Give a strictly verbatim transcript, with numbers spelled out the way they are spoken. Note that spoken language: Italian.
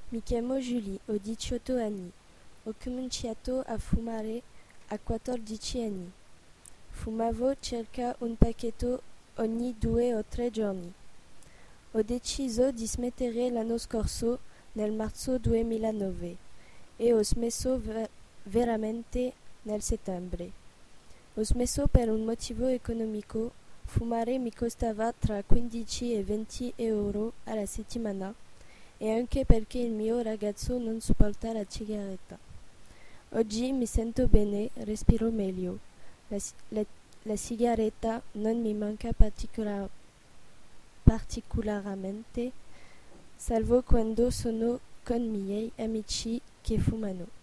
Mi chiamo Julie, ho diciotto anni. Ho cominciato a fumare a quattordici anni. Fumavo circa un pacchetto ogni due o tre giorni. Ho deciso di smettere l'anno scorso, nel marzo duemilanove, e ho smesso ver- veramente nel settembre. Ho smesso per un motivo economico. Fumare mi costava tra quindici e venti euro alla settimana, e anche perché il mio ragazzo non sopporta la sigaretta. Oggi mi sento bene, respiro meglio. La, la, la sigaretta non mi manca particolar, particolarmente, salvo quando sono con i miei amici che fumano.